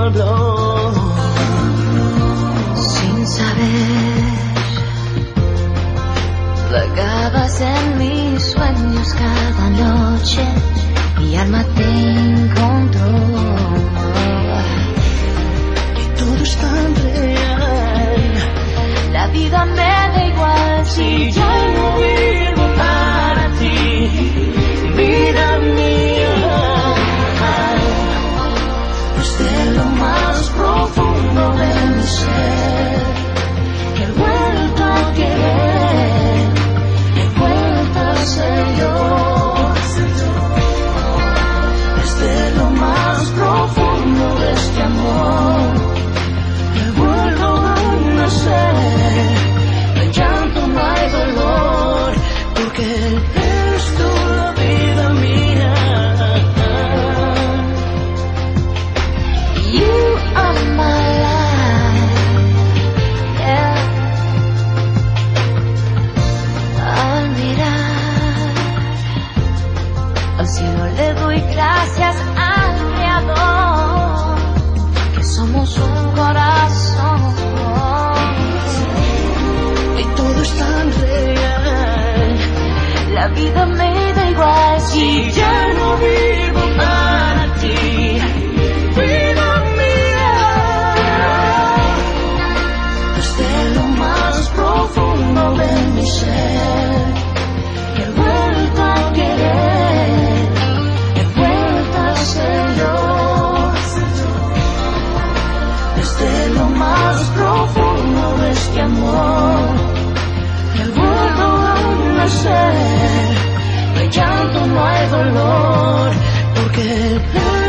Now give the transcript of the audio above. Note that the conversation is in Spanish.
dolor. Sin saber, vagabas en mis sueños cada noche. Mi alma te encontró. Y todo es tan real. La vida me da igual si ya no vivo para ti, vida mía. Desde lo más profundo de mi ser he vuelto a querer, he vuelto a ser yo. Desde lo más profundo de este amor he vuelto a nacer. No hay llanto, no hay dolor, porque eres tú la vida mía. You are my life, yeah. Al mirar al cielo le doy gracias al Creador, que somos un corazón. Y todo es tan real. La vida me da igual si ya no vivo para ti, vida mía. Desde lo más profundo de mi ser He vuelto a querer, he vuelto a ser yo. desde lo más profundo de este amor He vuelto a nacer. no hay llanto, no hay dolor, porque